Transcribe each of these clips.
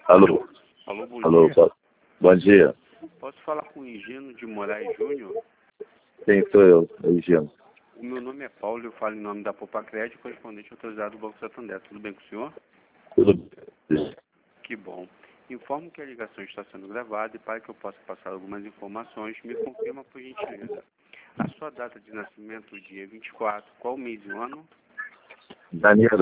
Alô? Alô, bom Alô, dia. bom dia. Posso falar com o Higino de Moraes Júnior? Quem sou eu? Eugênio. O meu nome é Paulo, eu falo em nome da Poupa Crédito, correspondente autorizado do Banco Santander. Tudo bem com o senhor? Tudo bem? Que bom. Informo que a ligação está sendo gravada e para que eu possa passar algumas informações, me confirma por gentileza. A sua data de nascimento, dia 24, qual mês e ano? Janeiro,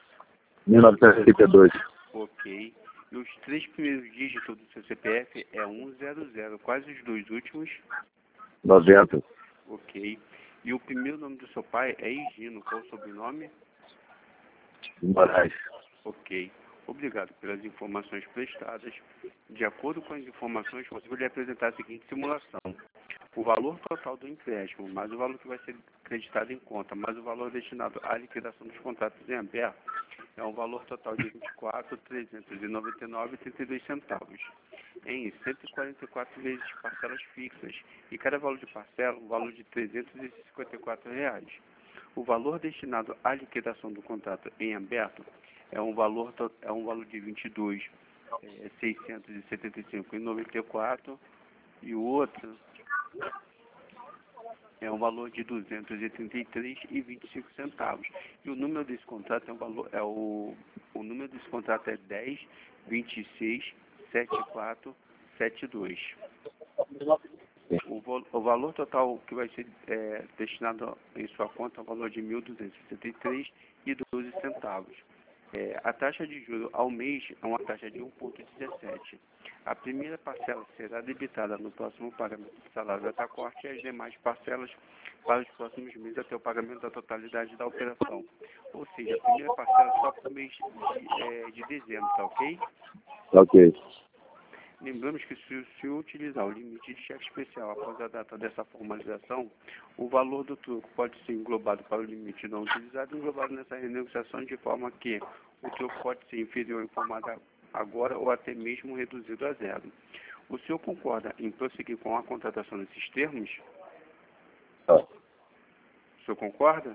1982. Ok. E os 3 primeiros dígitos do seu CPF é 100. Quais os 2 últimos? 90. Ok. E o primeiro nome do seu pai é Higino. Qual o sobrenome? Moraes. Ok. Obrigado pelas informações prestadas. De acordo com as informações, você vai lhe apresentar a seguinte simulação. O valor total do empréstimo, mais o valor que vai ser acreditado em conta, mais o valor destinado à liquidação dos contratos em aberto, é um valor total de R$ 24.399,32 em 144 vezes de parcelas fixas, e cada valor de parcela um valor de R$ 354. O valor destinado à liquidação do contrato em aberto é um valor de R$ 22.675,94 e o outro é um valor de R$ 233,25. E o número desse contrato o número desse contrato é 10267472. O valor total que vai ser destinado em sua conta é o valor de R$ 1.263,12. A taxa de juros ao mês é uma taxa de 1,17. A primeira parcela será debitada no próximo pagamento do salário da corte e as demais parcelas para os próximos meses até o pagamento da totalidade da operação. Ou seja, a primeira parcela só para o mês de dezembro, tá ok? Ok. Lembramos que se o senhor utilizar o limite de cheque especial após a data dessa formalização, o valor do troco pode ser englobado para o limite não utilizado e englobado nessa renegociação de forma que o troco pode ser inferior em forma agora ou até mesmo reduzido a zero. O senhor concorda em prosseguir com a contratação nesses termos? Ah. O senhor concorda?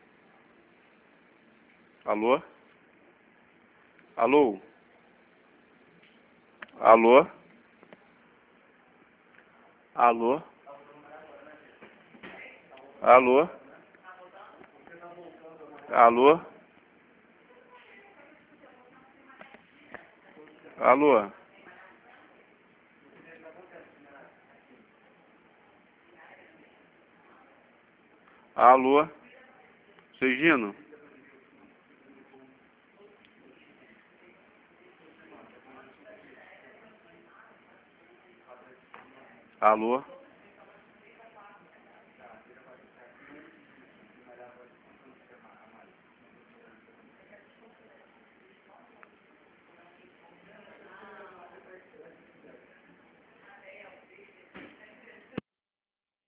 Alô? Alô? Alô? Alô? Alô? Alô? Alô? Alô? Seu Gino? Alô?